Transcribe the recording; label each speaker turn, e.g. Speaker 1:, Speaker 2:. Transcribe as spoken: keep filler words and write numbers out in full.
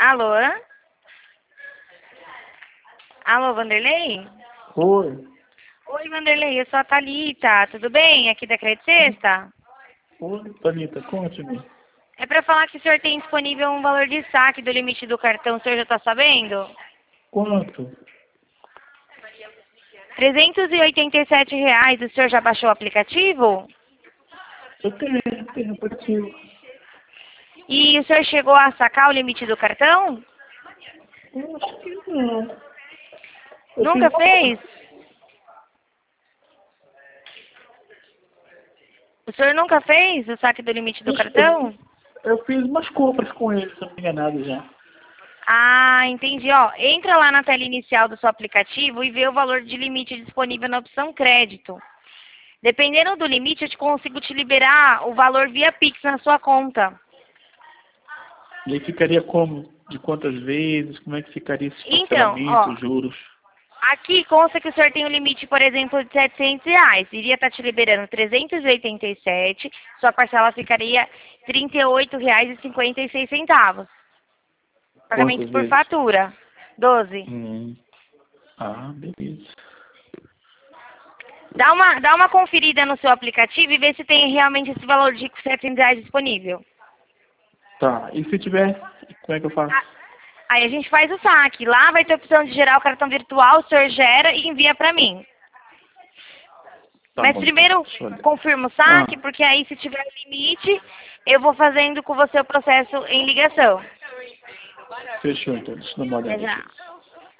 Speaker 1: Alô? Alô, Vanderlei?
Speaker 2: Oi.
Speaker 1: Oi, Vanderlei, eu sou a Thalita, tudo bem? Aqui da Crédito Sexta?
Speaker 2: Oi, Thalita, conte-me.
Speaker 1: É pra falar que o senhor tem disponível um valor de saque do limite do cartão, o senhor já tá sabendo?
Speaker 2: Quanto?
Speaker 1: trezentos e oitenta e sete reais, o senhor já baixou o aplicativo?
Speaker 2: Eu tenho, tenho aplicativo.
Speaker 1: E o senhor chegou a sacar o limite do cartão?
Speaker 2: Eu acho que não. Eu
Speaker 1: Nunca
Speaker 2: fiz uma
Speaker 1: fez? O senhor nunca fez o saque do limite do
Speaker 2: compra-
Speaker 1: cartão?
Speaker 2: Eu, eu fiz umas compras com ele, se eu não me enganado já.
Speaker 1: Ah, entendi. Ó, entra lá na tela inicial do seu aplicativo e vê o valor de limite disponível na opção crédito. Dependendo do limite, eu te consigo te liberar o valor via Pix na sua conta.
Speaker 2: E aí ficaria como? De quantas vezes? Como é que ficaria esse
Speaker 1: Então, ó,
Speaker 2: parcelamento, juros?
Speaker 1: aqui consta que o senhor tem um limite, por exemplo, de setecentos reais. Iria estar te liberando trezentos e oitenta e sete, sua parcela ficaria trinta e oito reais e cinquenta e seis centavos. Pagamento
Speaker 2: Quantas
Speaker 1: por
Speaker 2: vezes?
Speaker 1: fatura. doze.
Speaker 2: Hum. Ah, beleza.
Speaker 1: Dá uma, dá uma conferida no seu aplicativo e vê se tem realmente esse valor de setecentos reais disponível.
Speaker 2: Tá, e se tiver, como é que eu faço?
Speaker 1: Ah, Aí a gente faz o saque. Lá vai ter a opção de gerar o cartão virtual, o senhor gera e envia pra mim.
Speaker 2: Tá
Speaker 1: Mas
Speaker 2: bom, então.
Speaker 1: primeiro
Speaker 2: Deixa eu olhar.
Speaker 1: confirma o saque,
Speaker 2: Ah,
Speaker 1: porque aí se tiver limite, eu vou fazendo com você o processo em ligação.
Speaker 2: fechou então. Deixa eu dar uma
Speaker 1: Até
Speaker 2: olhada
Speaker 1: já.
Speaker 2: aqui.